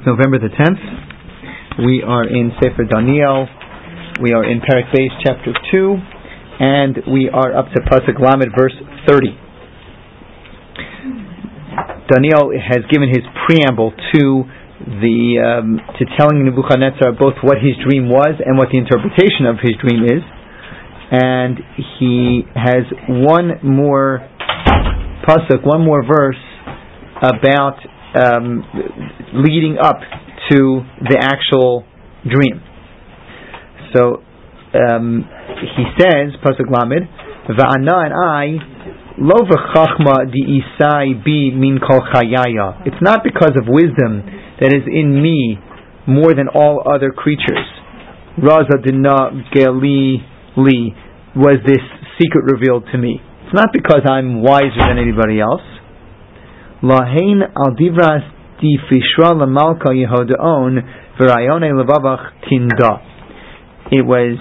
November the 10th. We are in Sefer Daniel. We are in Perek Beis, chapter 2, and we are up to Pasuk Lamed, verse 30. Daniel has given his preamble to telling Nebuchadnezzar both what his dream was and what the interpretation of his dream is, and he has one more pasuk, one more verse about leading up to the actual dream. So he says, pasuk Lamed, Va'ana, and I, lo v'chachma di'isai bi min kol chayaya. It's not because of wisdom that is in me more than all other creatures. Raza dina geli li, was this secret revealed to me. It's not because I'm wiser than anybody else. Lahain al divras di fishra lamalka yehodaon v'rayone levavach tinda. It was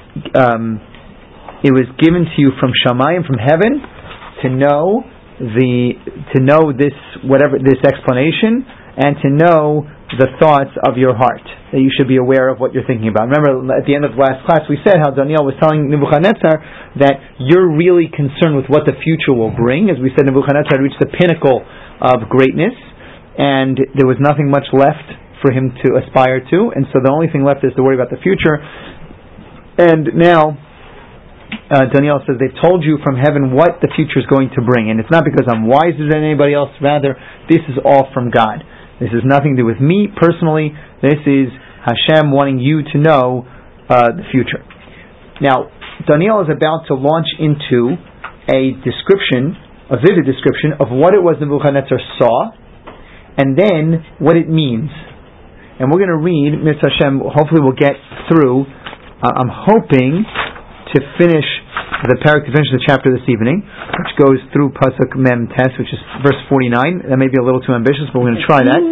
given to you from Shamayim, from heaven, to know this explanation, and to know the thoughts of your heart, that you should be aware of what you're thinking about. Remember, at the end of last class, we said how Daniel was telling Nebuchadnezzar that you're really concerned with what the future will bring. As we said, Nebuchadnezzar had reached the pinnacle of greatness, and there was nothing much left for him to aspire to, and so the only thing left is to worry about the future. And now Daniel says, they've told you from heaven what the future is going to bring, and it's not because I'm wiser than anybody else, rather, this is all from God. This has nothing to do with me personally. This is Hashem wanting you to know the future. Now, Daniel is about to launch into a vivid description of what it was Nebuchadnezzar saw, and then what it means. And we're going to read, Mitzvah Hashem, hopefully we'll get through. I'm hoping to finish the chapter this evening, which goes through Pasuk Mem Tes, which is verse 49. That may be a little too ambitious, but we're going to try that.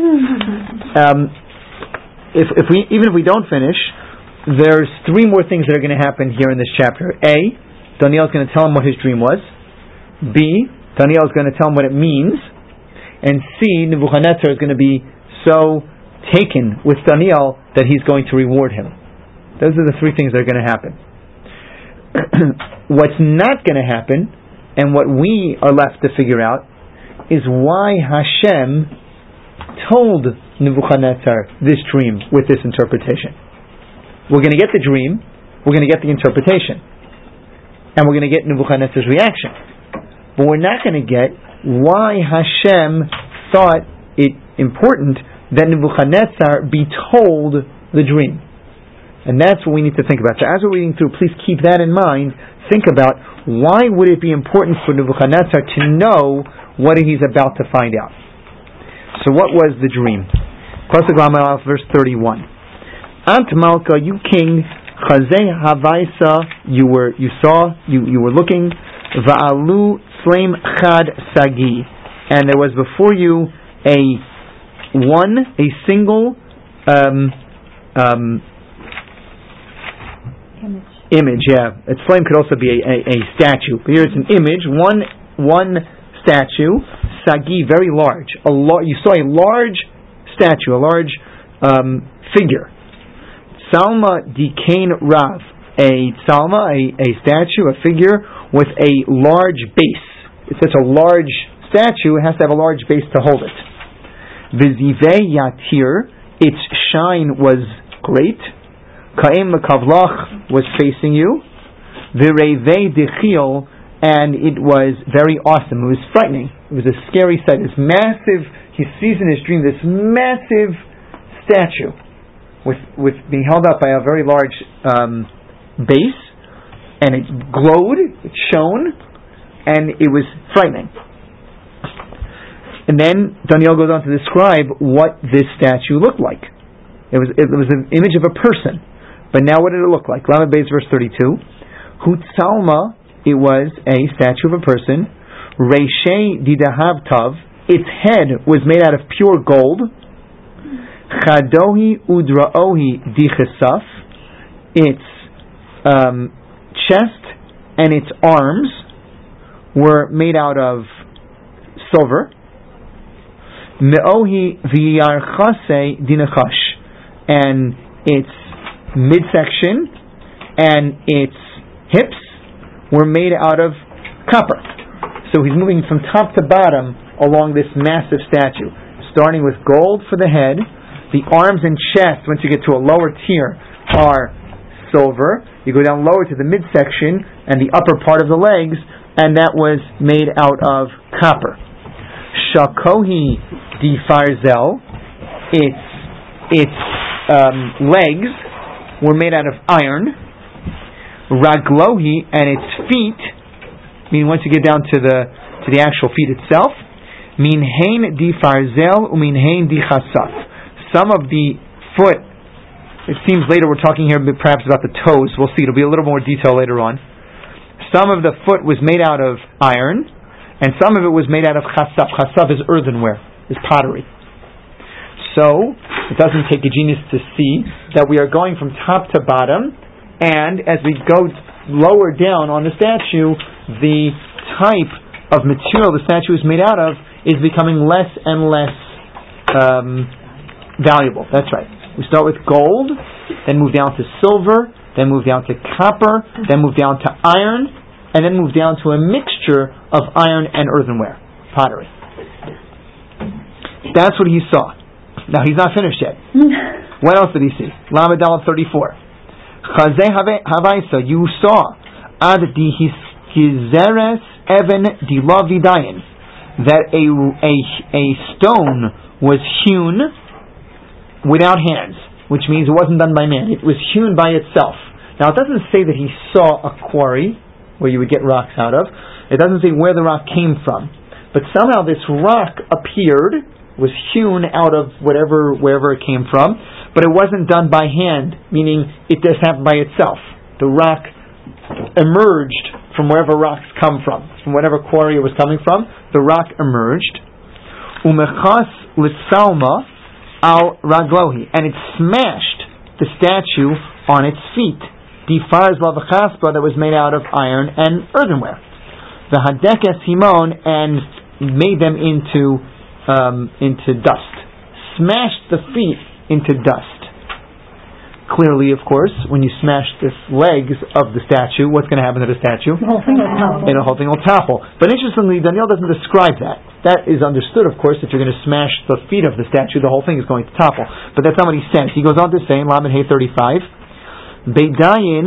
Even if we don't finish, there's three more things that are going to happen here in this chapter. A, Daniel is going to tell him what his dream was. B, Daniel is going to tell him what it means. And C, Nebuchadnezzar is going to be so taken with Daniel that he's going to reward him. Those are the three things that are going to happen. What's not going to happen, and what we are left to figure out, is why Hashem told Nebuchadnezzar this dream with this interpretation. We're going to get the dream, we're going to get the interpretation, and we're going to get Nebuchadnezzar's reaction. But we're not going to get why Hashem thought it important that Nebuchadnezzar be told the dream. And that's what we need to think about. So as we're reading through, please keep that in mind. Think about, why would it be important for Nebuchadnezzar to know what he's about to find out? So what was the dream? Pasuk Lamed, verse 31. Ant Malka, you king, Chazeh Havaisa, you were looking, Va'alu Slaim Chad Sagi, and there was before you a single image, yeah. A flame could also be a statue. But here it's an image, one statue, Sagi, very large. You saw a large statue, a large figure. Salma Dikain Rav, a statue, a figure with a large base. It's such a large statue, it has to have a large base to hold it. Vizivei Yatir, its shine was great. Ka'im Makavlach was facing you. Virevei Dechil, and it was very awesome. It was frightening. It was a scary sight. This massive, he sees in his dream this massive statue with being held up by a very large base, and it glowed, it shone, and it was frightening. And then Daniel goes on to describe what this statue looked like. It was an image of a person. But now what did it look like? Lamed Beis, verse 32. Hutzalma, it was a statue of a person. Reishei didahav tav, its head was made out of pure gold. Chadohi udraohi dichesaf, its chest and its arms were made out of silver. Me'ohi v'yarchase dinachash, and its midsection and its hips were made out of copper. So he's moving from top to bottom along this massive statue, starting with gold for the head. The arms and chest, once you get to a lower tier, are silver. You go down lower to the midsection and the upper part of the legs, and that was made out of copper. Shakohi di farzel, its legs were made out of iron. Raglohi, and its feet, meaning once you get down to the actual feet itself, minhein di farzel uminhein di chasaf. Some of the foot, it seems later we're talking here perhaps about the toes. We'll see. It'll be a little more detail later on. Some of the foot was made out of iron, and some of it was made out of chasaf. Chasaf is earthenware, is pottery. So it doesn't take a genius to see that we are going from top to bottom, and as we go lower down on the statue, the type of material the statue is made out of is becoming less and less valuable. That's right. We start with gold, then move down to silver, then move down to copper, then move down to iron, and then move down to a mixture of iron and earthenware, pottery. That's what he saw. Now he's not finished yet. What else did he see? Lamed Aleph 34. Chazeh Havaisa, you saw ad dihizeres even dilavidayin, that a stone was hewn without hands, which means it wasn't done by man. It was hewn by itself. Now it doesn't say that he saw a quarry where you would get rocks out of. It doesn't say where the rock came from. But somehow this rock appeared, was hewn out of wherever it came from, but it wasn't done by hand, meaning it just happened by itself. The rock emerged from wherever rocks come from whatever quarry it was coming from. The rock emerged. Umechas litsalma al raglohi, and it smashed the statue on its feet. Difars lavachaspa, that was made out of iron and earthenware. The hadekes himon, and made them into dust. Smashed the feet into dust. Clearly, of course, when you smash the legs of the statue, what's going to happen to the statue? The whole thing will topple. And the whole thing will topple. But interestingly, Daniel doesn't describe that. That is understood, of course, if you're going to smash the feet of the statue, the whole thing is going to topple. But that's not what he says. He goes on to say in Lamed Hey 35, Beidayin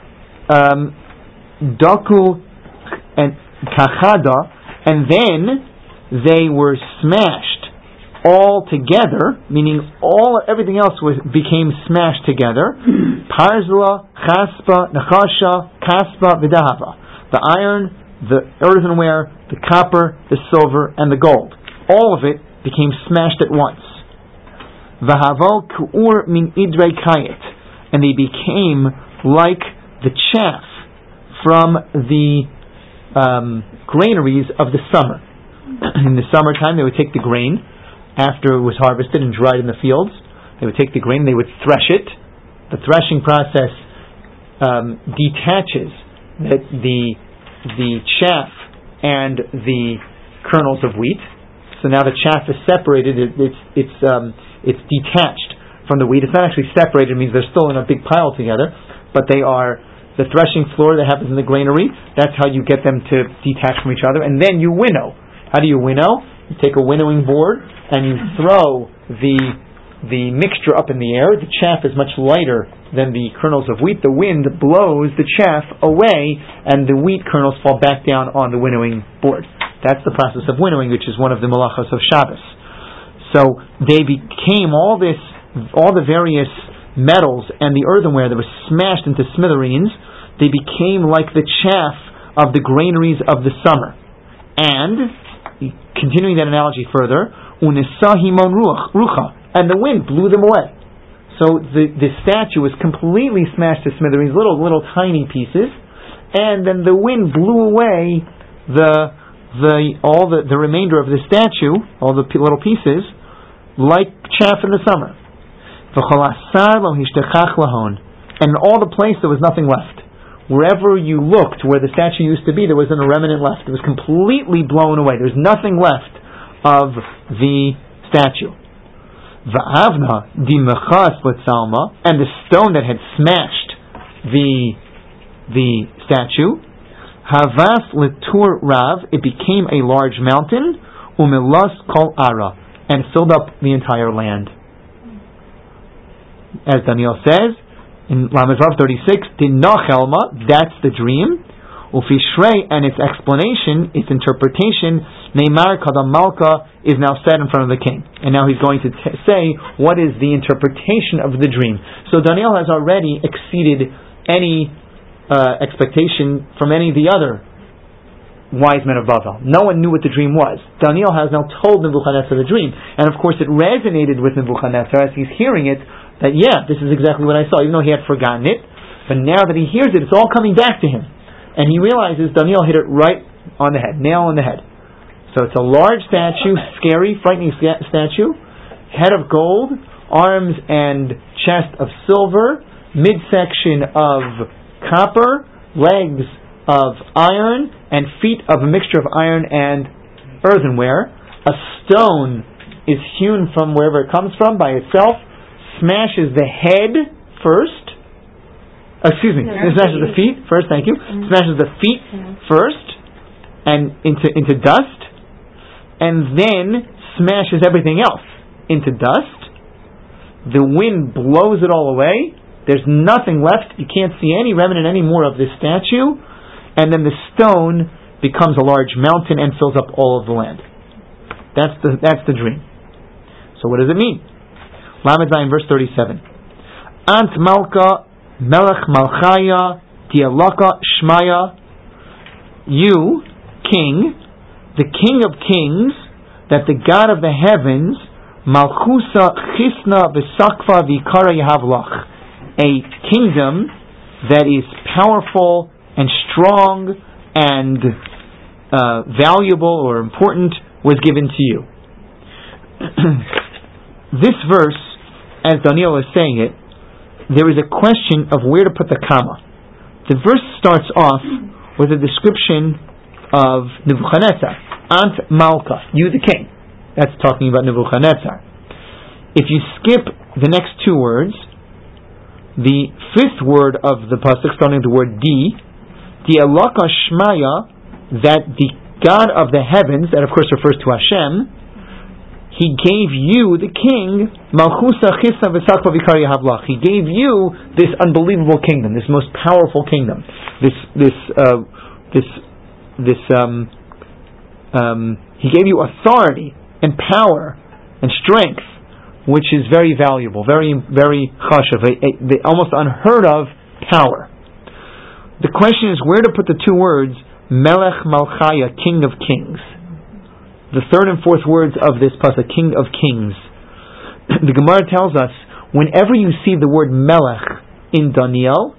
Daku and Kachada, and then they were smashed all together, meaning everything else became smashed together. Parzla, chaspa, nachasha, kaspa, v'dahava. The iron, the earthenware, the copper, the silver, and the gold. All of it became smashed at once. V'havo ku'ur min idrei kayet. And they became like the chaff from the granaries of the summer. In the summertime, they would take the grain after it was harvested and dried in the fields. They would take the grain, they would thresh it. The threshing process detaches the chaff and the kernels of wheat. So now the chaff is separated. It's detached from the wheat. It's not actually separated. It means they're still in a big pile together, but they are the threshing floor that happens in the granary. That's how you get them to detach from each other. And then you winnow. How do you winnow? You take a winnowing board and you throw the mixture up in the air. The chaff is much lighter than the kernels of wheat. The wind blows the chaff away and the wheat kernels fall back down on the winnowing board. That's the process of winnowing, which is one of the malachos of Shabbos. So they became all the various metals and the earthenware that was smashed into smithereens. They became like the chaff of the granaries of the summer. And continuing that analogy further, unisahimon rucha, and the wind blew them away. So the statue was completely smashed to smithereens, little tiny pieces, and then the wind blew away the remainder of the statue, all the little pieces, like chaff in the summer. And in all the place there was nothing left. Wherever you looked, where the statue used to be, there wasn't a remnant left. It was completely blown away. There's nothing left of the statue. Va'avna di mechas letzalma, and the stone that had smashed the statue, havas letur rav, it became a large mountain, umilas kol ara, and filled up the entire land. As Daniel says in Lamed Vav 36, Dinachelma, that's the dream. Ufishrei, and its explanation, its interpretation, Neymar Kadam Malka, is now said in front of the king. And now he's going to say what is the interpretation of the dream. So Daniel has already exceeded any expectation from any of the other wise men of Bavel. No one knew what the dream was. Daniel has now told Nebuchadnezzar the dream. And of course it resonated with Nebuchadnezzar as he's hearing it, that this is exactly what I saw, even though he had forgotten it. But now that he hears it, it's all coming back to him. And he realizes Daniel hit it right on the head, nail on the head. So it's a large statue, scary, frightening statue, head of gold, arms and chest of silver, midsection of copper, legs of iron, and feet of a mixture of iron and earthenware. A stone is hewn from wherever it comes from by itself, smashes the head first. Smashes the feet first. Thank you. Smashes the feet first, and into dust, and then smashes everything else into dust. The wind blows it all away. There's nothing left. You can't see any remnant anymore of this statue, and then the stone becomes a large mountain and fills up all of the land. That's the dream. So what does it mean? Lamed Zayin verse 37. Ant Malka Melech Malchaya Dialaka Shmaya, you, king, the king of kings, that the God of the heavens, Malchusa Chisna V'Sakva V'Ikara Yahavlach, a kingdom that is powerful and strong and valuable or important, was given to you. This verse, as Daniel is saying it, there is a question of where to put the comma. The verse starts off with a description of Nebuchadnezzar. Ant Malka, you the king. That's talking about Nebuchadnezzar. If you skip the next two words, the fifth word of the pasuk starting with the word di Elaka Shmaya, that the God of the heavens, that of course refers to Hashem, He gave you, the king, Malchusa Chisna V'Sakva V'Ikar Yahavlach. He gave you this unbelievable kingdom, this most powerful kingdom. He gave you authority and power and strength, which is very valuable, very, very chashav, the almost unheard of power. The question is where to put the two words Melech Malchaya, King of Kings. The third and fourth words of this pasuk, King of Kings. The Gemara tells us, whenever you see the word Melech in Daniel,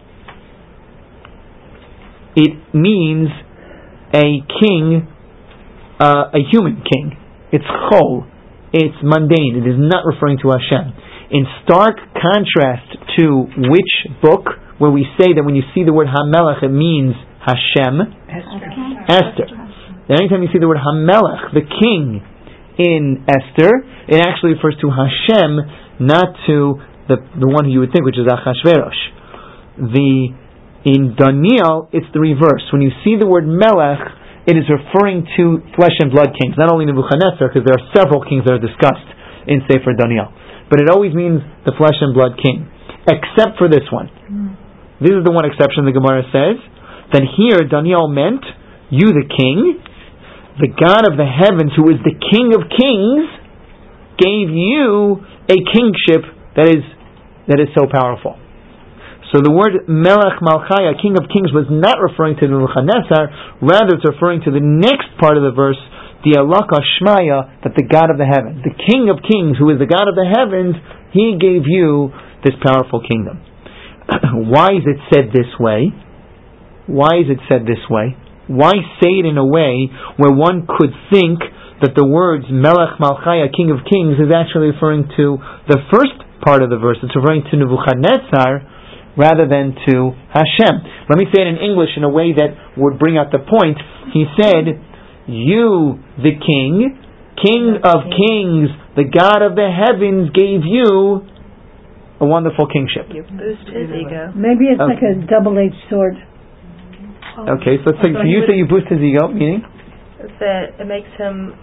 it means a king, a human king. It's chol. It's mundane. It is not referring to Hashem. In stark contrast to which book, where we say that when you see the word HaMelech, it means Hashem? Esther. Anytime you see the word HaMelech, the king, in Esther, it actually refers to Hashem, not to the one who you would think, which is Achashverosh. In Daniel, it's the reverse. When you see the word Melech, it is referring to flesh and blood kings, not only Nebuchadnezzar, because there are several kings that are discussed in Sefer Daniel, but it always means the flesh and blood king, except for this one. This is the one exception the Gemara says, that here Daniel meant, you the king, the God of the heavens, who is the King of Kings, gave you a kingship that is so powerful. So the word Melech Malchaya, King of Kings, was not referring to Nebuchadnezzar, rather it's referring to the next part of the verse, the Elaka Shmaya, that the God of the heavens, the King of Kings, who is the God of the heavens, He gave you this powerful kingdom. Why is it said this way? Why is it said this way? Why say it in a way where one could think that the words Melech Malchaya, King of Kings, is actually referring to the first part of the verse? It's referring to Nebuchadnezzar rather than to Hashem. Let me say it in English in a way that would bring out the point. He said, you, the king, King of Kings, the God of the heavens gave you a wonderful kingship. You boost his ego. Maybe it's like a double-edged sword. Okay, so let's take. So you say you boost his ego, meaning that it makes him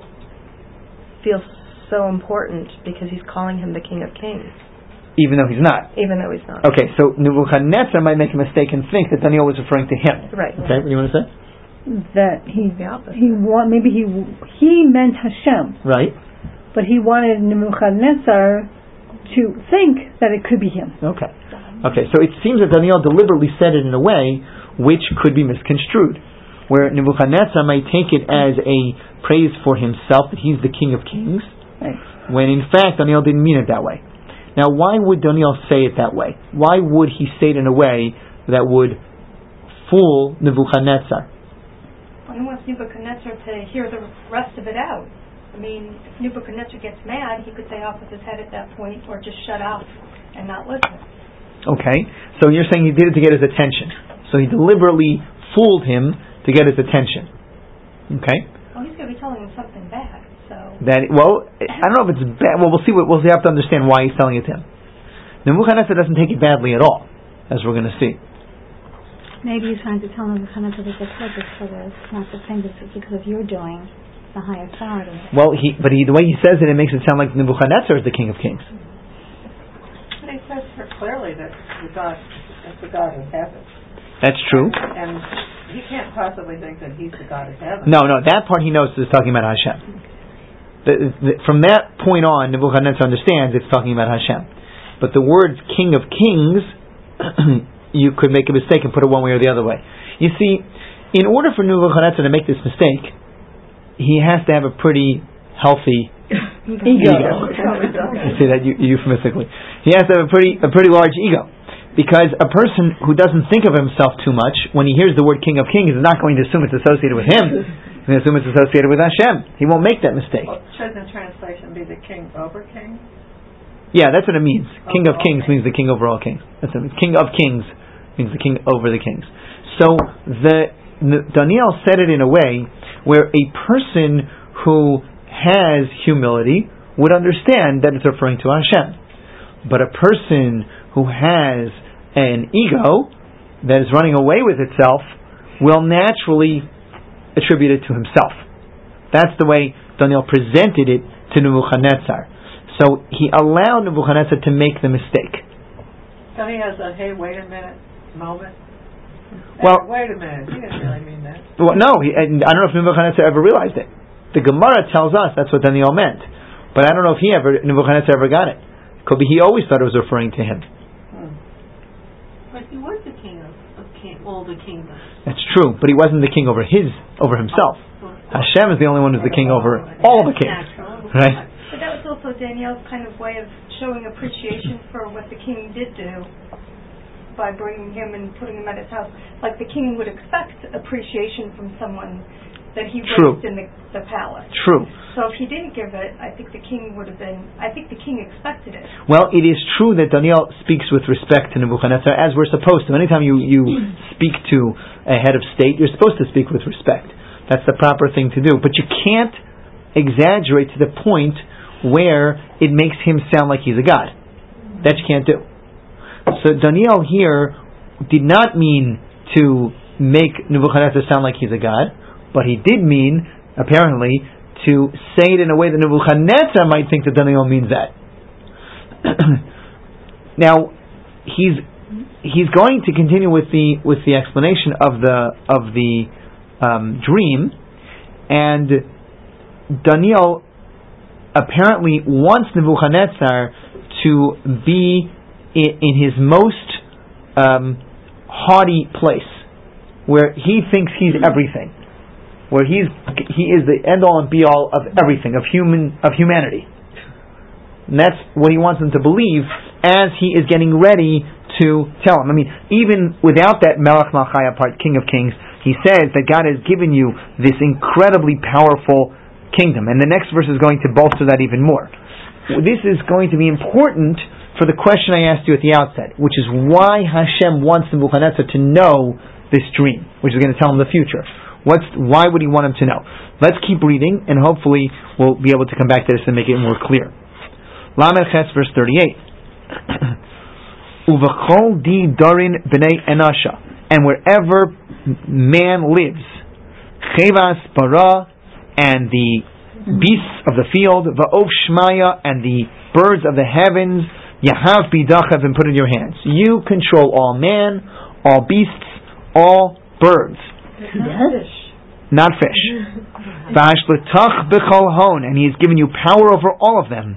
feel so important because he's calling him the King of Kings, even though he's not. Even though he's not. Okay, so Nebuchadnezzar might make a mistake and think that Daniel was referring to him. Right. Okay, what do you want to say? That maybe he meant Hashem. Right. But he wanted Nebuchadnezzar to think that it could be him. Okay. Okay, so it seems that Daniel deliberately said it in a way which could be misconstrued, where Nebuchadnezzar might take it as a praise for himself that he's the King of Kings, right, when in fact Daniel didn't mean it that way. Now, why would Daniel say it that way? Why would he say it in a way that would fool Nebuchadnezzar? Well, he wants Nebuchadnezzar to hear the rest of it out. I mean, if Nebuchadnezzar gets mad, he could say off with his head at that point, or just shut off and not listen. Okay, so you're saying he did it to get his attention. So he deliberately fooled him to get his attention. Okay? Well, he's going to be telling him something bad, so... I don't know if it's bad. Well, we'll see. We'll have to understand why he's telling it to him. Nebuchadnezzar doesn't take it badly at all, as we're going to see. Maybe he's trying to tell Nebuchadnezzar that the purpose for this, not the thing this is because of your doing, the high authority. Well, the way he says it makes it sound like Nebuchadnezzar is the King of Kings. But he says clearly that that's the God of heaven. That's true. And he can't possibly think that he's the God of heaven. No, that part he knows is talking about Hashem. From that point on, Nebuchadnezzar understands it's talking about Hashem. But the words King of Kings, you could make a mistake and put it one way or the other way. You see, in order for Nebuchadnezzar to make this mistake, he has to have a pretty healthy ego. I say that euphemistically. He has to have a pretty large ego. Because a person who doesn't think of himself too much, when he hears the word King of Kings, is not going to assume it's associated with him. He's going to assume it's associated with Hashem. He won't make that mistake. Well, should the translation be the King over Kings? Yeah, that's what it means. King of Kings means the King over all kings. That's what it means. King of Kings means the King over the kings. So Daniel said it in a way where a person who has humility would understand that it's referring to Hashem. But a person who has an ego that is running away with itself will naturally attribute it to himself. That's the way Daniel presented it to Nebuchadnezzar. So he allowed Nebuchadnezzar to make the mistake. So he has a, hey, wait a minute moment. Well, wait a minute, he didn't really mean that. Well, no, I don't know if Nebuchadnezzar ever realized it. The Gemara tells us that's what Daniel meant. But I don't know if Nebuchadnezzar ever got it. Could be he always thought it was referring to him. But he was the king of all the kingdoms. That's true, but he wasn't the king over himself. Hashem is the only one who's the king over all the kings. Right? But that was also Daniel's kind of way of showing appreciation for what the king did do by bringing him and putting him at his house. Like the king would expect appreciation from someone that he raised in the palace. True. So if he didn't give it, I think the king expected it. Well, it is true that Daniel speaks with respect to Nebuchadnezzar, as we're supposed to. Anytime you speak to a head of state, you're supposed to speak with respect. That's the proper thing to do. But you can't exaggerate to the point where it makes him sound like he's a god. That you can't do. So Daniel here did not mean to make Nebuchadnezzar sound like he's a god, but he did mean, apparently, to say it in a way that Nebuchadnezzar might think that Daniel means that. Now, he's going to continue with the explanation of the dream, and Daniel apparently wants Nebuchadnezzar to be in his most haughty place, where he thinks he's everything, where he is the end all and be all of everything, of humanity. And that's what he wants them to believe as he is getting ready to tell him. I mean, even without that Melech Malchaya part, King of Kings, he says that God has given you this incredibly powerful kingdom. And the next verse is going to bolster that even more. This is going to be important for the question I asked you at the outset, which is why Hashem wants Nebuchadnezzar to know this dream, which is going to tell him the future. Why would he want him to know? Let's keep reading, and hopefully we'll be able to come back to this and make it more clear. Lamed Ches, verse 38. Uvachol di darin b'nei enasha, and wherever man lives, chevas bara, and the beasts of the field, va'ov shmaya, and the birds of the heavens, yahav bidach, have been put in your hands. You control all man, all beasts, all birds. Not fish. V'ashletach b'chol hon, and He has given you power over all of them.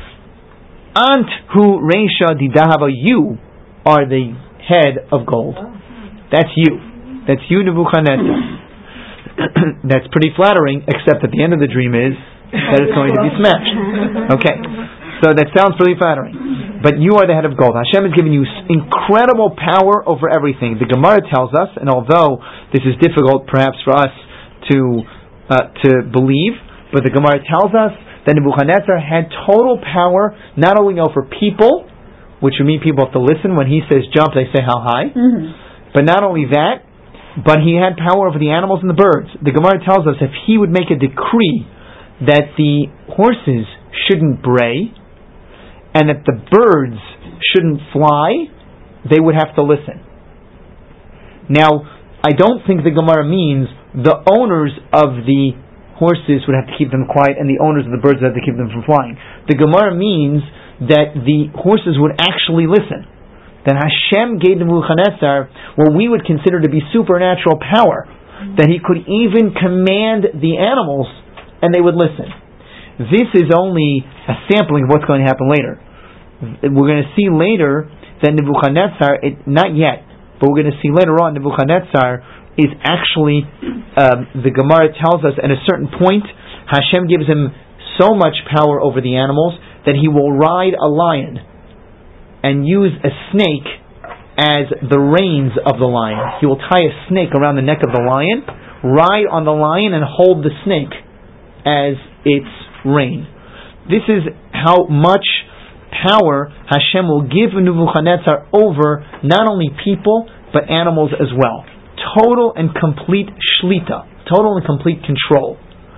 Ant hu reisha didahava, you are the head of gold. That's you. That's you, Nebuchadnezzar. That's pretty flattering, except that the end of the dream is that it's going to be smashed. Okay, so that sounds pretty flattering. But you are the head of gold. Hashem has given you incredible power over everything. The Gemara tells us, and although this is difficult perhaps for us to believe, but the Gemara tells us that Nebuchadnezzar had total power not only over people, which would mean people have to listen when he says jump, they say how high, but not only that, but he had power over the animals and the birds. The Gemara tells us if he would make a decree that the horses shouldn't bray and that the birds shouldn't fly, they would have to listen. Now, I don't think the Gemara means the owners of the horses would have to keep them quiet and the owners of the birds would have to keep them from flying. The Gemara means that the horses would actually listen. That Hashem gave Nebuchadnezzar what we would consider to be supernatural power. That he could even command the animals and they would listen. This is only a sampling of what's going to happen later. We're going to see later that Nebuchadnezzar, not yet, but we're going to see later on Nebuchadnezzar is actually, the Gemara tells us at a certain point, Hashem gives him so much power over the animals that he will ride a lion and use a snake as the reins of the lion. He will tie a snake around the neck of the lion, ride on the lion, and hold the snake as its rein. This is how much power Hashem will give Nebuchadnezzar over not only people, but animals as well. Total and complete shlita, total and complete control.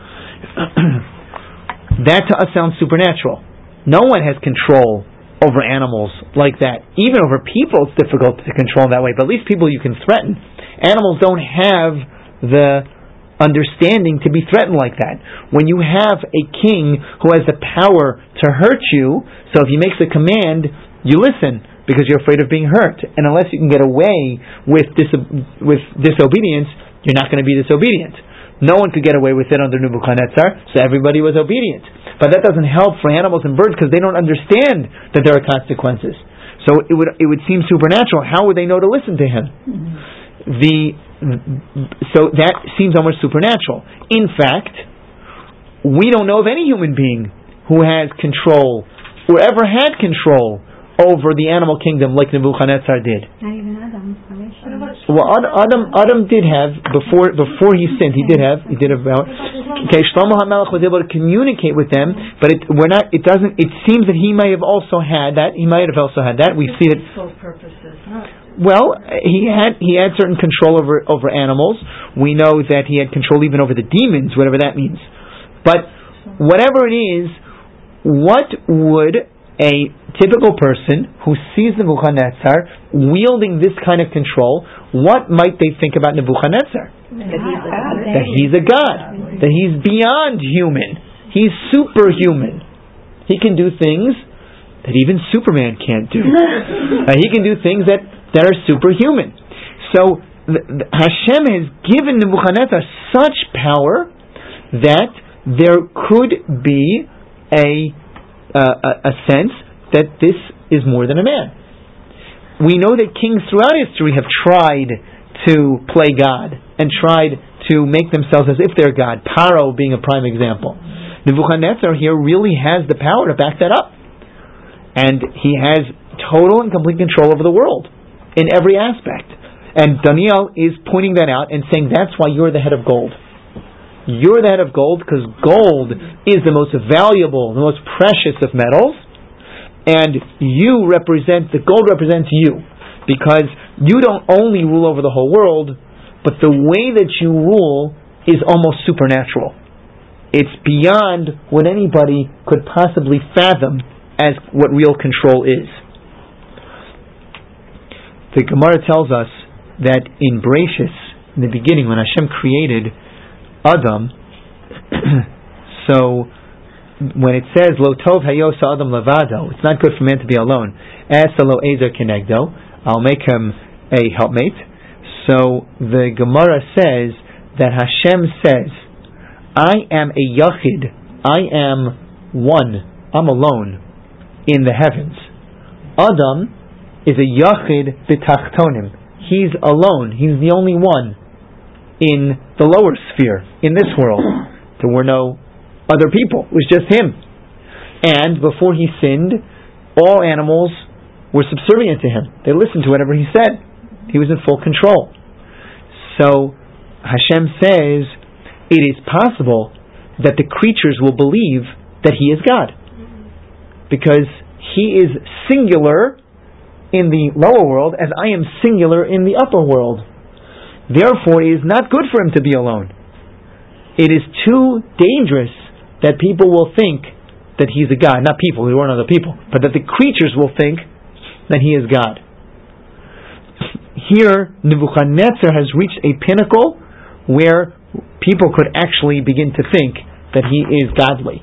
That to us sounds supernatural. No one has control over animals like that. Even over people it's difficult to control that way, but at least people you can threaten. Animals don't have the understanding to be threatened like that. When you have a king who has the power to hurt you, so if he makes a command, you listen, because you're afraid of being hurt. And unless you can get away with disobedience, you're not going to be disobedient. No one could get away with it under Nebuchadnezzar, so everybody was obedient. But that doesn't help for animals and birds because they don't understand that there are consequences. So it would seem supernatural. How would they know to listen to him? So that seems almost supernatural. In fact, we don't know of any human being who has control, or ever had control, over the animal kingdom like Nebuchadnezzar did. Not even Adam. Well, Adam did have before he sinned. He did have. Okay, Shlomo HaMelech was able to communicate with them, but it seems that he may have also had that. He might have also had that. We see that. Well, he had certain control over animals. We know that he had control even over the demons, whatever that means. But whatever it is, what would a typical person who sees Nebuchadnezzar wielding this kind of control, what might they think about Nebuchadnezzar? That he's a god. That he's beyond human. He's superhuman. He can do things that even Superman can't do. He can do things that are superhuman. So Hashem has given Nebuchadnezzar such power that there could be a sense that this is more than a man. We know that kings throughout history have tried to play God and tried to make themselves as if they're God. Paro being a prime example. Nebuchadnezzar here really has the power to back that up. And he has total and complete control over the world in every aspect. And Daniel is pointing that out and saying that's why you're the head of gold. You're the head of gold because gold is the most valuable, the most precious of metals, and the gold represents you, because you don't only rule over the whole world, but the way that you rule is almost supernatural. It's beyond what anybody could possibly fathom as what real control is. The Gemara tells us that in Bereshis, in the beginning, when Hashem created Adam, so when it says Lo Tov Hayos Adam Levado, it's not good for man to be alone. Asa Lo Ezer Kenegdo, I'll make him a helpmate. So the Gemara says that Hashem says, I am a Yachid, I am one, I'm alone in the heavens. Adam is a Yachid B'Tachtonim. He's alone, he's the only one in the lower sphere, in this world. There were no other people, it was just him. And before he sinned, all animals were subservient to him. They listened to whatever he said. He was in full control. So Hashem says it is possible that the creatures will believe that he is God, because he is singular in the lower world as I am singular in the upper world. Therefore, it is not good for him to be alone. It is too dangerous that people will think that he's a God. Not people, there weren't other people, but that the creatures will think that he is God. Here, Nebuchadnezzar has reached a pinnacle where people could actually begin to think that he is godly.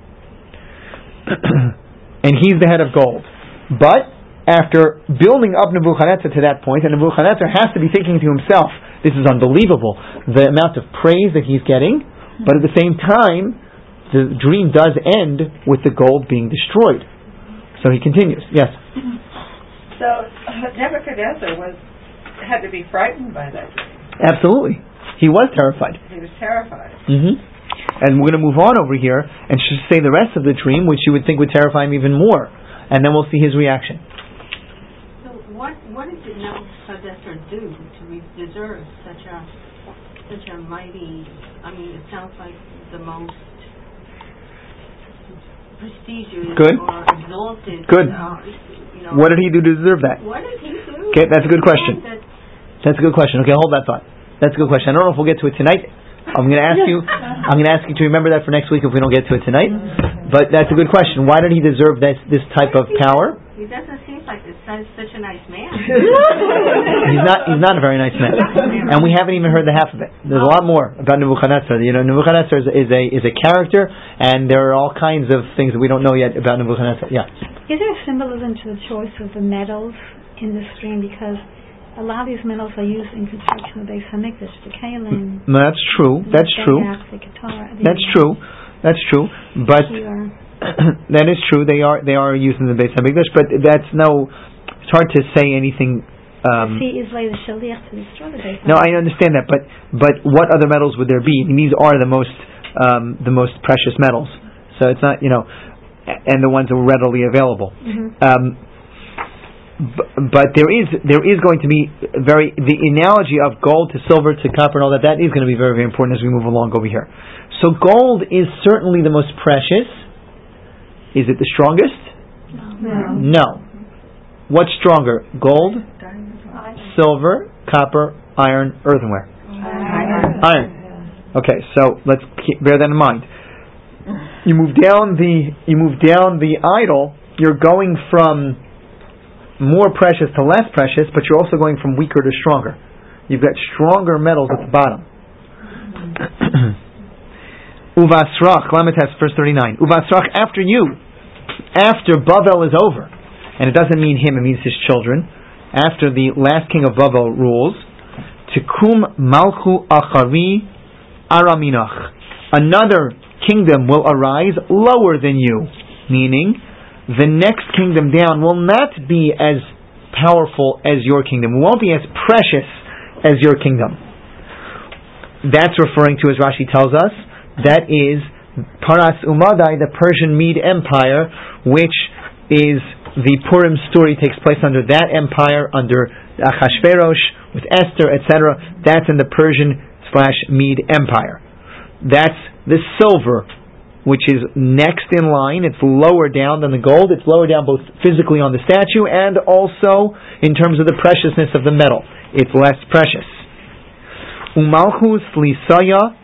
And he's the head of gold. But after building up Nebuchadnezzar to that point, and Nebuchadnezzar has to be thinking to himself, this is unbelievable, the amount of praise that he's getting, but at the same time, the dream does end with the gold being destroyed. So he continues. Yes? So Nebuchadnezzar had to be frightened by that dream. Absolutely. He was terrified. He was terrified. And we're going to move on over here and just say the rest of the dream, which you would think would terrify him even more. And then we'll see his reaction. So what did Nebuchadnezzar do to deserve such a mighty? I mean, it sounds like the most prestigious or exalted. Good. What did he do to deserve that? What did he do? Okay, that's a good question. That's a good question. Okay, hold that thought. That's a good question. I don't know if we'll get to it tonight. I'm going to ask you to remember that for next week if we don't get to it tonight. But that's a good question. Why did he deserve this type of power? He doesn't seem like such a nice man. He's not a very nice man, and we haven't even heard the half of it. There's a lot more about Nebuchadnezzar. Nebuchadnezzar is a character, and there are all kinds of things that we don't know yet about Nebuchadnezzar. Yeah. Is there a symbolism to the choice of the metals in this dream? Because a lot of these metals are used in construction of Beis Hamikdash, the kalim. No, that's true. That's true. That's true. That's true. But that is true. They are used in the Beis Hamikdash, but it's hard to say anything. He is like the shaliach to destroy the Beis Hamikdash. No, I understand that, but what other metals would there be? I mean, these are the most precious metals. So it's not, and the ones that were readily available. But there is going to be the analogy of gold to silver to copper and all that is going to be very, very important as we move along over here. So gold is certainly the most precious. Is it the strongest? No. What's stronger? Gold, silver, copper, iron, earthenware. Iron. Okay, so let's bear that in mind. You move down the idol, you're going from more precious to less precious, but you're also going from weaker to stronger. You've got stronger metals at the bottom. Uvasrach, Lamites, verse 39. Uvasrach, after Bavel is over, and it doesn't mean him, it means his children, after the last king of Bavel rules, Tikum Malchu Achari Araminach, another kingdom will arise lower than you, meaning the next kingdom down will not be as powerful as your kingdom, won't be as precious as your kingdom. That's referring to, as Rashi tells us, that is Paras Umadai, the Persian Mede Empire, which is the Purim story takes place under that empire, under Achashverosh, with Esther, etc. That's in the Persian/Mede Empire. That's the silver, which is next in line. It's lower down than the gold. It's lower down both physically on the statue and also in terms of the preciousness of the metal. It's less precious. Umalchus Lisaya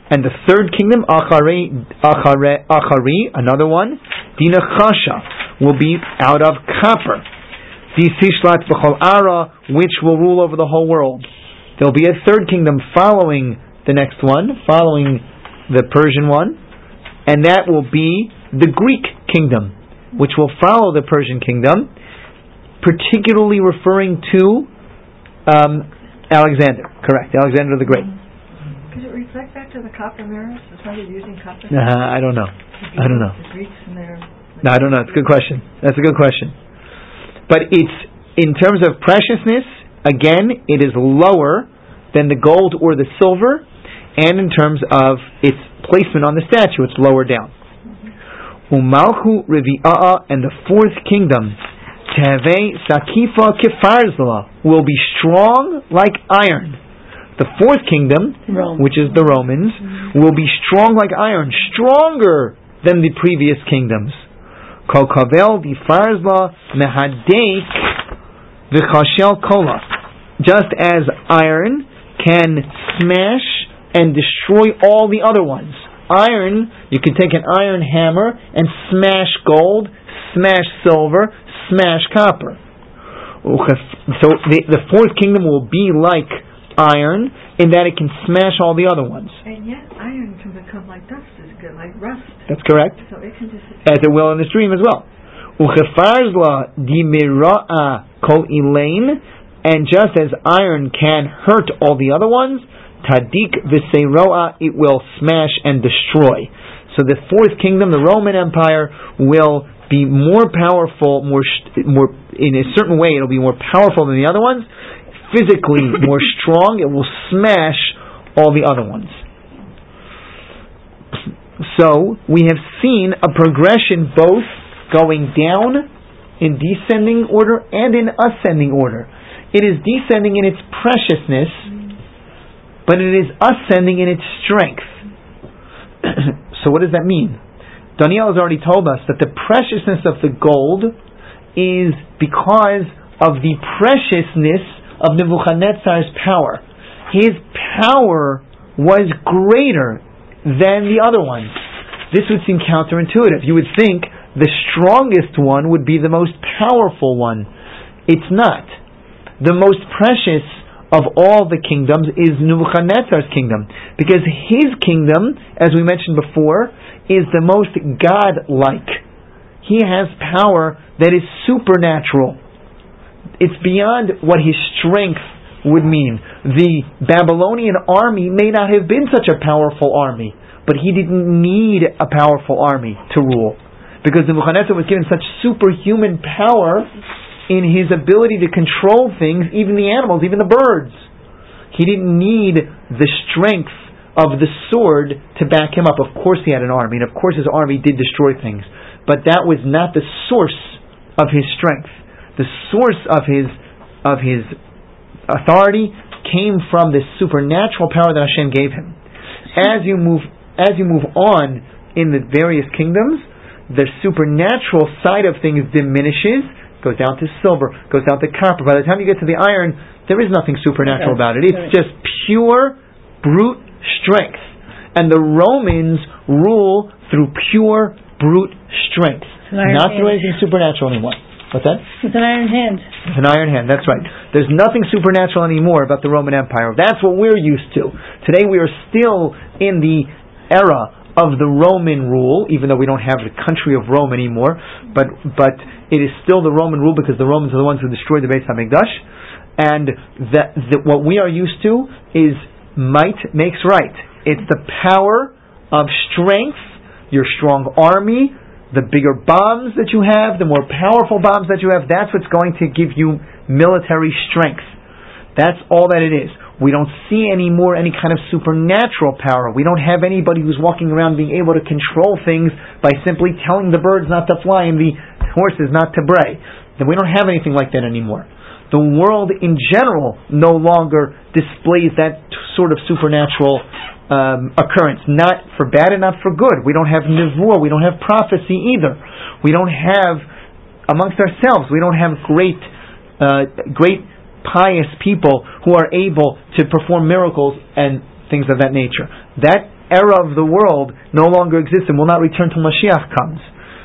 And the third kingdom, Achari, another one, Dina Chasha, will be out of copper. Disishlat B'chol Ara, which will rule over the whole world. There will be a third kingdom following the next one, following the Persian one, and that will be the Greek kingdom, which will follow the Persian kingdom, particularly referring to Alexander. Correct, Alexander the Great. Could it reflect back to the copper mirrors? Is why they're using copper? I don't know. The Greeks and their... No, I don't know. It's a good question. That's a good question. But it's, in terms of preciousness, again, it is lower than the gold or the silver, and in terms of its placement on the statue, it's lower down. Umalchu Revi'ah, and the fourth kingdom, Tevei Sakifa Kefarzla, will be strong like iron. The fourth kingdom, which is the Romans, will be strong like iron, stronger than the previous kingdoms. Kokavel Difarzla Mehadek V'chashel Kola. Just as iron can smash and destroy all the other ones. Iron, you can take an iron hammer and smash gold, smash silver, smash copper. So the fourth kingdom will be like iron in that it can smash all the other ones. And yet iron can become like dust, like rust. That's correct. So it can disappear. As it will in the stream as well. Uchefarzla dimira'a kol elaine, and just as iron can hurt all the other ones, tadik v'seiro'a, it will smash and destroy. So the fourth kingdom, the Roman Empire, will be more powerful, more in a certain way. It'll be more powerful than the other ones. Physically more strong, it will smash all the other ones. So we have seen a progression both going down in descending order and in ascending order. It is descending in its preciousness, but it is ascending in its strength. So what does that mean? Daniel has already told us that the preciousness of the gold is because of the preciousness of Nebuchadnezzar's power. His power was greater than the other ones. This would seem counterintuitive. You would think the strongest one would be the most powerful one. It's not. The most precious of all the kingdoms is Nebuchadnezzar's kingdom, because his kingdom, as we mentioned before, is the most God-like. He has power that is supernatural. It's beyond what his strength would mean. The Babylonian army may not have been such a powerful army, but he didn't need a powerful army to rule, because Nebuchadnezzar was given such superhuman power in his ability to control things, even the animals, even the birds. He didn't need the strength of the sword to back him up. Of course he had an army, and of course his army did destroy things, but that was not the source of his strength. The source of his authority came from the supernatural power that Hashem gave him. As you move on in the various kingdoms, the supernatural side of things diminishes, goes down to silver, goes down to copper. By the time you get to the iron, there is nothing supernatural about it. It's just pure brute strength. And the Romans rule through pure brute strength, not through anything supernatural anymore. What's that? With an iron hand. With an iron hand, that's right. There's nothing supernatural anymore about the Roman Empire. That's what we're used to. Today we are still in the era of the Roman rule, even though we don't have the country of Rome anymore, but it is still the Roman rule, because the Romans are the ones who destroyed the Beis HaMikdash, and what we are used to is might makes right. It's the power of strength, your strong army, the bigger bombs that you have, the more powerful bombs that you have, that's what's going to give you military strength. That's all that it is. We don't see anymore any kind of supernatural power. We don't have anybody who's walking around being able to control things by simply telling the birds not to fly and the horses not to bray. Then we don't have anything like that anymore. The world in general no longer displays that sort of supernatural occurrence, not for bad and not for good. We don't have nevuah, we don't have prophecy either. We don't have, amongst ourselves, we don't have great pious people who are able to perform miracles and things of that nature. That era of the world no longer exists and will not return till Mashiach comes.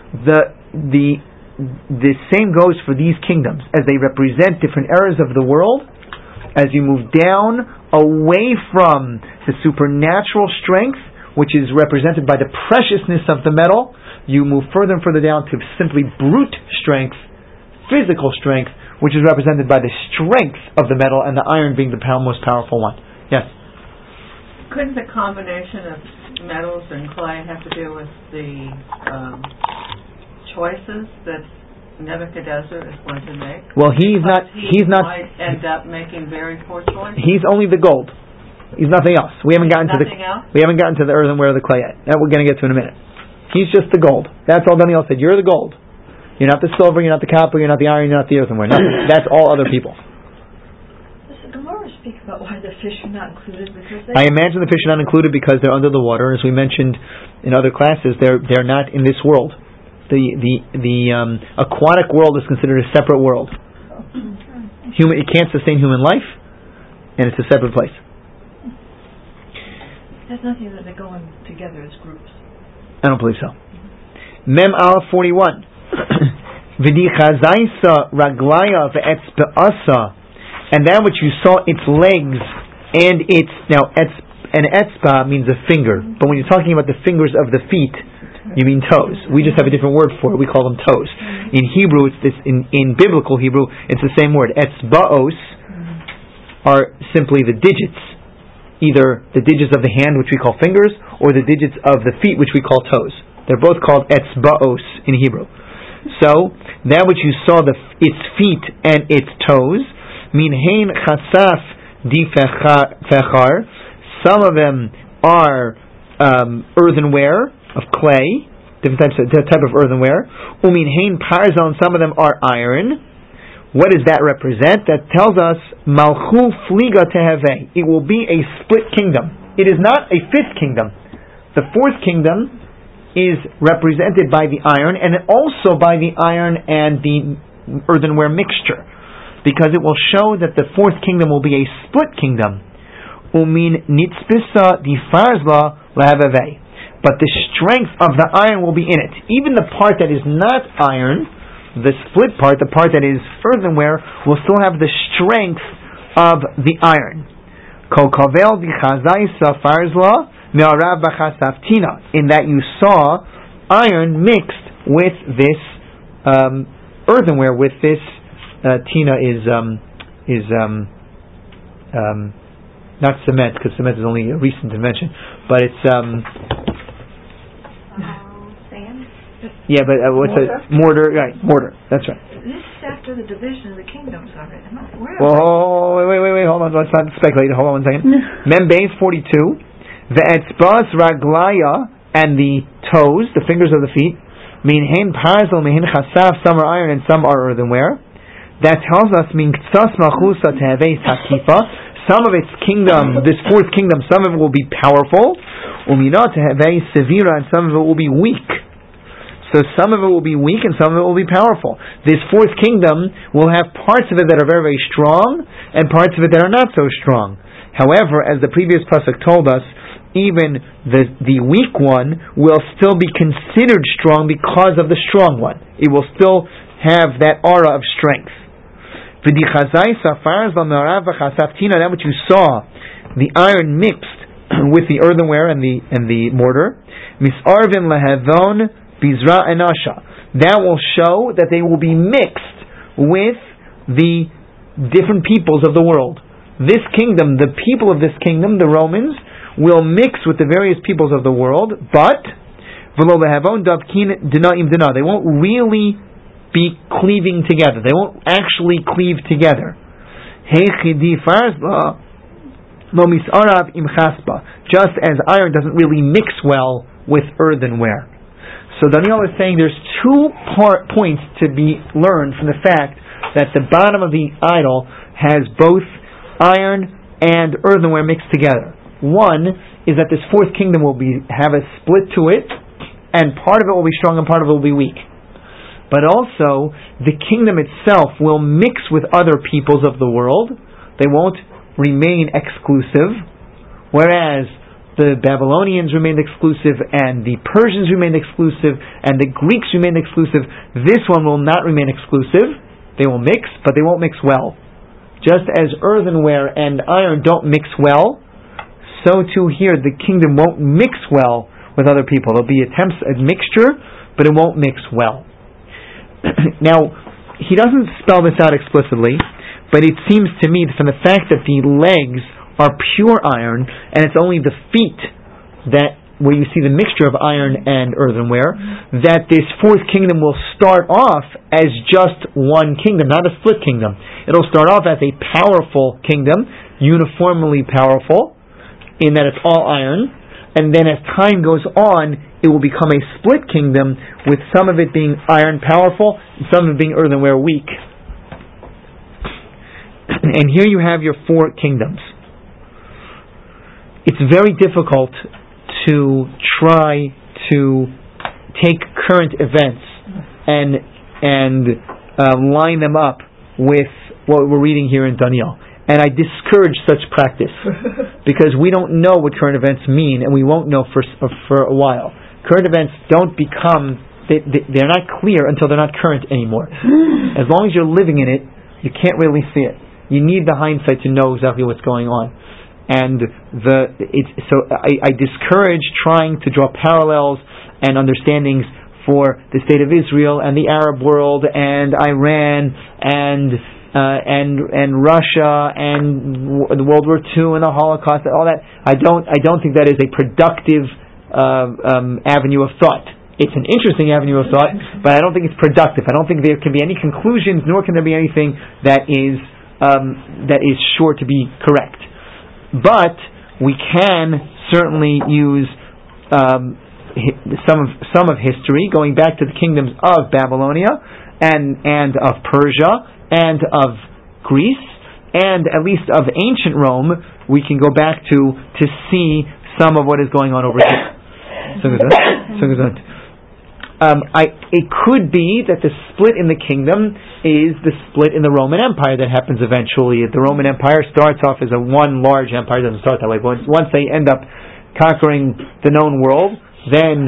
The same goes for these kingdoms, as they represent different eras of the world. As you move down away from the supernatural strength, which is represented by the preciousness of the metal, you move further and further down to simply brute strength, physical strength, which is represented by the strength of the metal, and the iron being the most powerful one. Yes? Couldn't the combination of metals and clay have to do with the choices that Nebuchadnezzar is going to make? Well, he's not. Might end up making very poor choices. He's only the gold. He's nothing else. We haven't gotten to the earthenware or the clay yet. That we're going to get to in a minute. He's just the gold. That's all Daniel said. You're the gold. You're not the silver. You're not the copper. You're not the iron. You're not the earthenware. Nothing. That's all other people. Does the Gemara speak about why the fish are not included? Because I imagine the fish are not included because they're under the water. As we mentioned in other classes, they're not in this world. The aquatic world is considered a separate world. It can't sustain human life, and it's a separate place. There's nothing that they're going together as groups. I don't believe so. Mem al 41. V'dichazaisa raglaya ve'etzba'asa, and that which you saw its legs and its an etzba means a finger, but when you're talking about the fingers of the feet, you mean toes. We just have a different word for it. We call them toes. In Hebrew, it's this. In biblical Hebrew, it's the same word. Etzba'os are simply the digits, either the digits of the hand, which we call fingers, or the digits of the feet, which we call toes. They're both called etzba'os in Hebrew. So that which you saw, its feet and its toes, mean hein chasaf di fechar. Some of them are earthenware of clay, different type of earthenware. Umin hein parzon, some of them are iron. What does that represent? That tells us malchu fliga teheve. It will be a split kingdom. It is not a fifth kingdom. The fourth kingdom is represented by the iron, and also by the iron and the earthenware mixture, because it will show that the fourth kingdom will be a split kingdom. Umin nitzbisa di farzla lehaveve. But the strength of the iron will be in it. Even the part that is not iron, the split part, the part that is earthenware, will still have the strength of the iron. In that you saw iron mixed with this earthenware, with this tina is not cement, because cement is only a recent invention, but it's Sand? yeah, but what's mortar? Right, mortar. That's right. This is after the division of the kingdoms already. Well, wait, hold on. Let's not speculate. Hold on 1 second. Mem Beis 42. The etzbas raglaya, and the toes, the fingers of the feet, mean hein parzel, mehin chasaf. Some are iron and some are earthenware. That tells us min ktsas malchusa tehevei sakifa. Some of its kingdom, this fourth kingdom, some of it will be powerful. Umina tehevei sevira, and some of it will be weak. So some of it will be weak and some of it will be powerful. This fourth kingdom will have parts of it that are very, very strong and parts of it that are not so strong. However, as the previous pasuk told us, even the weak one will still be considered strong because of the strong one. It will still have that aura of strength. That which you saw, the iron mixed with the earthenware and the mortar, misarvin lehevon Bizra and Asha. That will show that they will be mixed with the different peoples of the world. This kingdom, the people of this kingdom, the Romans, will mix with the various peoples of the world, but they won't really be cleaving together. They won't actually cleave together. Just as iron doesn't really mix well with earthenware. So Daniel is saying there's two points to be learned from the fact that the bottom of the idol has both iron and earthenware mixed together. One is that this fourth kingdom will have a split to it, and part of it will be strong and part of it will be weak. But also, the kingdom itself will mix with other peoples of the world. They won't remain exclusive, whereas the Babylonians remained exclusive, and the Persians remained exclusive, and the Greeks remained exclusive. This one will not remain exclusive. They will mix, but they won't mix well. Just as earthenware and iron don't mix well, so too here the kingdom won't mix well with other people. There'll be attempts at mixture, but it won't mix well. Now, he doesn't spell this out explicitly, but it seems to me from the fact that the legs are pure iron, and it's only the feet that where you see the mixture of iron and earthenware, that this fourth kingdom will start off as just one kingdom, not a split kingdom. It'll start off as a powerful kingdom, uniformly powerful, in that it's all iron, and then as time goes on, it will become a split kingdom, with some of it being iron powerful, and some of it being earthenware weak. And here you have your four kingdoms. It's very difficult to try to take current events and line them up with what we're reading here in Daniel. And I discourage such practice because we don't know what current events mean, and we won't know for a while. Current events don't become, they're not clear until they're not current anymore. As long as you're living in it, you can't really see it. You need the hindsight to know exactly what's going on. And I discourage trying to draw parallels and understandings for the state of Israel and the Arab world and Iran and Russia and the World War II and the Holocaust and all that. I don't think that is a productive avenue of thought. It's an interesting avenue of thought, but I don't think it's productive. I don't think there can be any conclusions, nor can there be anything that is sure to be correct. But we can certainly use some of history, going back to the kingdoms of Babylonia and of Persia and of Greece and at least of ancient Rome. We can go back to see some of what is going on over here. It could be that the split in the kingdom is the split in the Roman Empire that happens eventually. The Roman Empire starts off as a one large empire. It doesn't start that way, but once they end up conquering the known world, then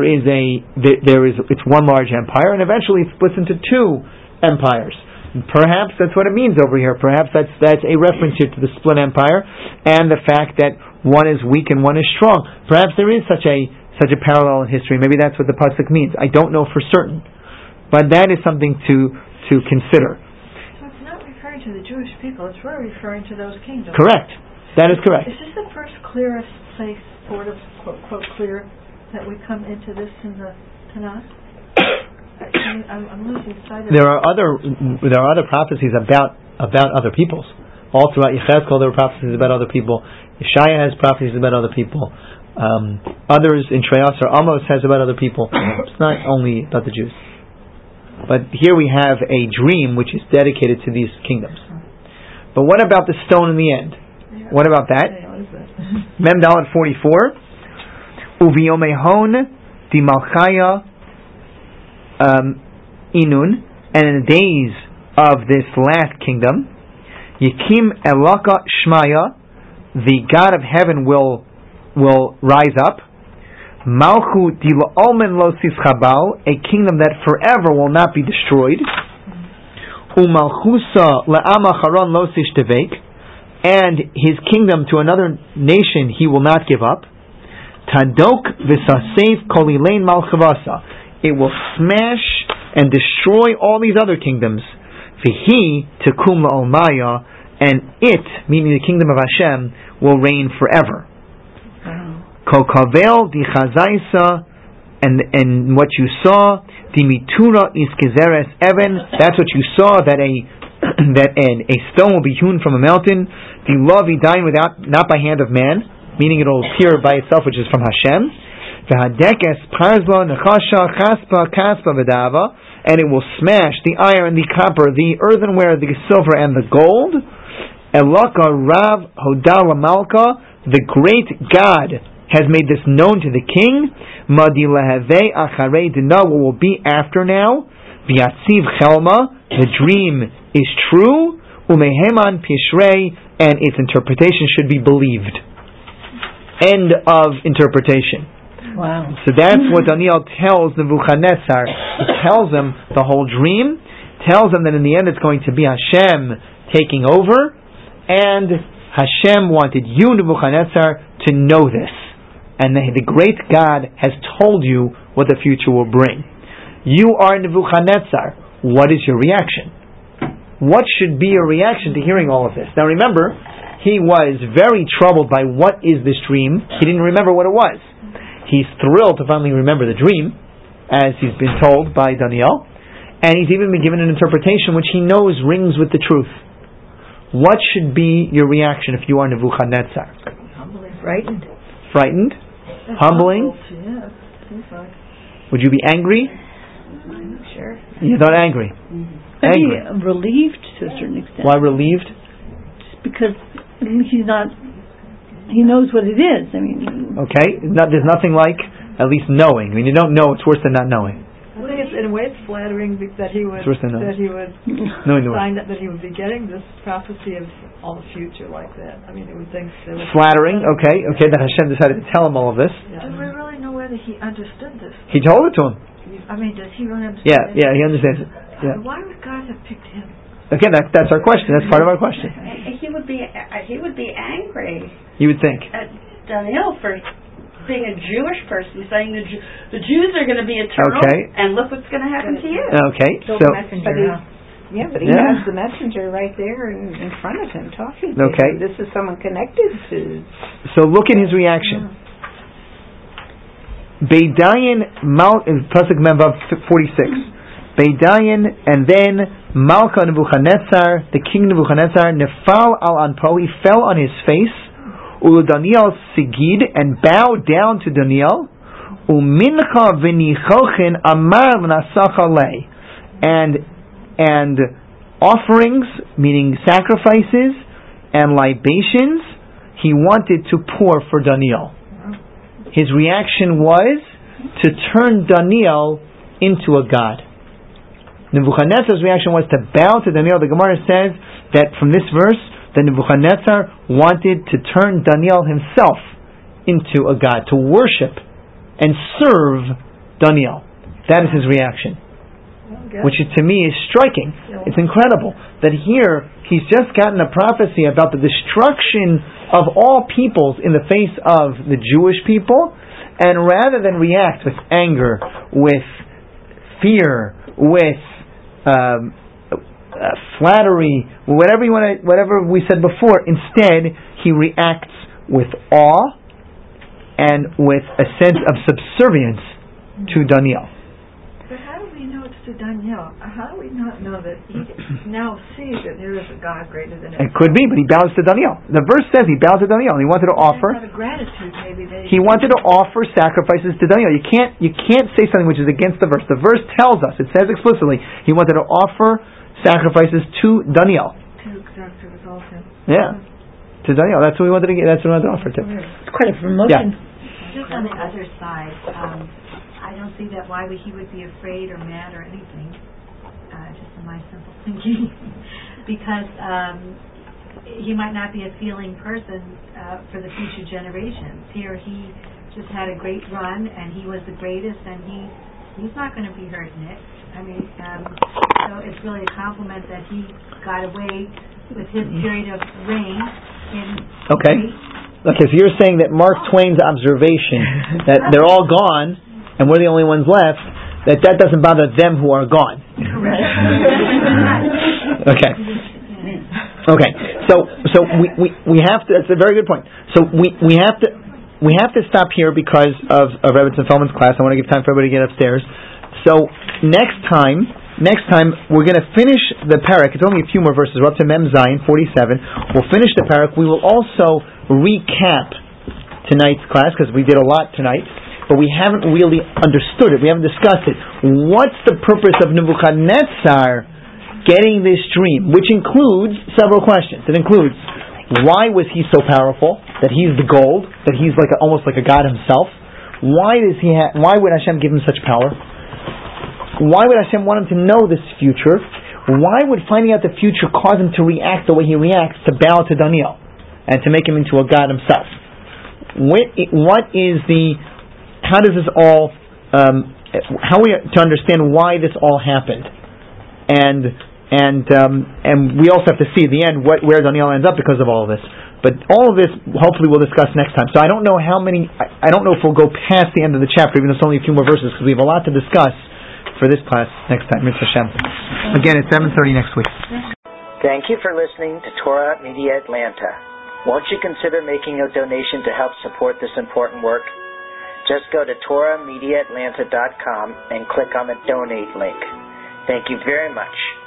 it's one large empire, and eventually it splits into two empires. Perhaps that's what it means over here. Perhaps that's a reference here to the split empire and the fact that one is weak and one is strong. Perhaps there is such a parallel in history. Maybe that's what the pasuk means. I don't know for certain, but that is something to consider. So it's not referring to the Jewish people. It's really referring to those kingdoms. Correct. That is correct. Is this the first clearest place, sort of quote clear, that we come into this in the Tanakh? I'm losing sight of. There are other prophecies about other peoples. All throughout Yechezkel there were prophecies about other people. Yeshaya has prophecies about other people. Others in Treyas or Amos has about other people. It's not only about the Jews. But here we have a dream which is dedicated to these kingdoms. But what about the stone in the end? What about that? Mem Dalet 44. Uviyomehon di Malchaya Inun, and in the days of this last kingdom, Yekim Elaka Shmaya, the God of heaven will rise up. Malchu di la'olmen lo sischabal, a kingdom that forever will not be destroyed. Umalchusa la'am acharon lo sishtevek, and his kingdom to another nation he will not give up. Tadok v'sasef kolilein malchavasa, it will smash and destroy all these other kingdoms. V'hi tekum la'olmaya, and it, meaning the kingdom of Hashem, will reign forever. Kokavel di chazaisa, and what you saw, di mitura is kezeres even, that's what you saw, that a stone will be hewn from a mountain. Di lo vidayin, not by hand of man, meaning it will appear by itself, which is from Hashem. V'hadekes parzla nechasha chaspa kaspa v'dava, and it will smash the iron, the copper, the earthenware, the silver, and the gold. Elaka Rav Hodala Malka, the great God has made this known to the king. Madi lahave acharei dina, what will be after now. V'yatziv chelma, the dream is true. Umeheman pishrei, and its interpretation should be believed. End of interpretation. Wow. So that's what Daniel tells Nebuchadnezzar. He tells him the whole dream, tells him that in the end it's going to be Hashem taking over, and Hashem wanted you, Nebuchadnezzar, to know this. And the great God has told you what the future will bring. You are Nebuchadnezzar. What is your reaction? What should be your reaction to hearing all of this? Now remember, he was very troubled by what is this dream. He didn't remember what it was. He's thrilled to finally remember the dream, as he's been told by Daniel, and he's even been given an interpretation which he knows rings with the truth. What should be your reaction if you are Nebuchadnezzar? Frightened. Frightened? Humbling? Yeah, seems like. Would you be angry? Sure. You're not angry. Maybe Angry. relieved to a certain extent. Why relieved? Because he's not. He knows what it is. I mean. Okay. There's nothing like at least knowing. I mean, you don't know. It's worse than not knowing. I think in a way it's flattering that he would It's worse than knowing. that he would Knowing the find that he would be getting this prophecy of all the future like that. I mean, it would think there was Flattering. Okay. That Hashem decided to tell him all of this. Yeah. Do we really know whether he understood this? He told it to him. I mean, does he really understand? Yeah. He understands it. Yeah. Why would God have picked him? Again, that's our question. That's part of our question. He would be angry You would think. at Daniel for being a Jewish person, saying the Jews are going to be eternal, Okay. and look what's going to happen to you. Okay. So So. messenger. But he Yeah. has the messenger right there in front of him talking to Okay. him. This is someone connected to. So look at his reaction. Beidayin Mal in Pasuk Memvav 46. Beidayin and then Malka Nebuchadnezzar, the king Nebuchadnezzar, Nefal al Anpo, he fell on his face. Ulu Daniel Sigid and bowed down to Daniel. Umincha v'nichochin amar v'nasacha lei, and offerings, meaning sacrifices and libations, he wanted to pour for Daniel. His reaction was to turn Daniel into a god. Nebuchadnezzar's reaction was to bow to Daniel. The Gemara says that from this verse, that Nebuchadnezzar wanted to turn Daniel himself into a god, to worship and serve Daniel. That is his reaction, which to me is striking. It's incredible that here he's just gotten a prophecy about the destruction of all peoples in the face of the Jewish people, and rather than react with anger, with fear, with flattery, whatever we said before, instead he reacts with awe and with a sense of subservience to Daniel. But how do we know it's to Daniel? How do we not know that he now sees that there is a God greater than It could be, but he bows to Daniel. The verse says he bows to Daniel. He wanted to offer. Out of gratitude, maybe He wanted to offer sacrifices to Daniel. You can't say something which is against the verse. The verse tells us. It says explicitly he wanted to offer sacrifices to Daniel. Yeah, to Daniel. That's what we wanted to get. That's what we wanted to offer to. It's quite a promotion. Yeah. Just on the other side, I don't see that why he would be afraid or mad or anything. Just in my simple thinking, because he might not be a feeling person for the future generations. Here, he just had a great run, and he was the greatest, and he's not going to be hurt in it. I mean, so it's really a compliment that he got away with his period of reign. Okay, so you're saying that Mark Twain's observation that they're all gone and we're the only ones left, that doesn't bother them who are gone. Okay. So we have to. That's a very good point. So we have to stop here because of Rebbetzin Feldman's class. I want to give time for everybody to get upstairs. So next time we're going to finish the parak. It's only a few more verses. We're up to Mem Zayin 47. We'll finish the parak. We will also recap tonight's class because we did a lot tonight, but we haven't really understood it. We haven't discussed it. What's the purpose of Nebuchadnezzar getting this dream? Which includes several questions. It includes, why was he so powerful that he's the gold, that he's almost like a god himself? Why would Hashem give him such power? Why would Hashem want him to know this future? Why would finding out the future cause him to react the way he reacts, to bow to Daniel and to make him into a god himself? how does this all, how are we to understand why this all happened? And we also have to see at the end where Daniel ends up because of all of this. But all of this, hopefully, we'll discuss next time. So I don't know I don't know if we'll go past the end of the chapter, even though it's only a few more verses, because we have a lot to discuss for this class next time. Mitzvah Hashem. Again, it's 7:30 next week. Thank you for listening to Torah Media Atlanta. Won't you consider making a donation to help support this important work? Just go to TorahMediaAtlanta.com and click on the donate link. Thank you very much.